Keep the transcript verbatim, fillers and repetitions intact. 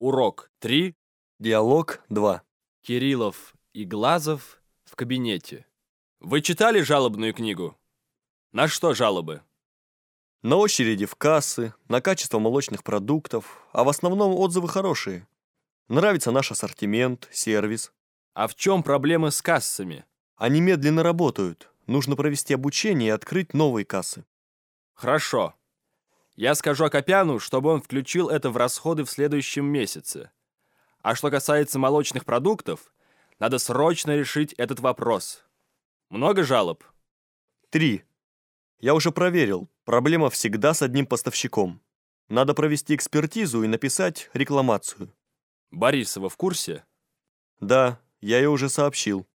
Урок три. Диалог два. Кириллов и Глазов в кабинете. Вы читали жалобную книгу? На что жалобы? На очереди в кассы, на качество молочных продуктов, а в основном отзывы хорошие. Нравится наш ассортимент, сервис. А в чем проблемы с кассами? Они медленно работают. Нужно провести обучение и открыть новые кассы. Хорошо. Я скажу Акопяну, чтобы он включил это в расходы в следующем месяце. А что касается молочных продуктов, надо срочно решить этот вопрос. Много жалоб? Три. Я уже проверил. Проблема всегда с одним поставщиком. Надо провести экспертизу и написать рекламацию. Борисова в курсе? Да, я ей уже сообщил.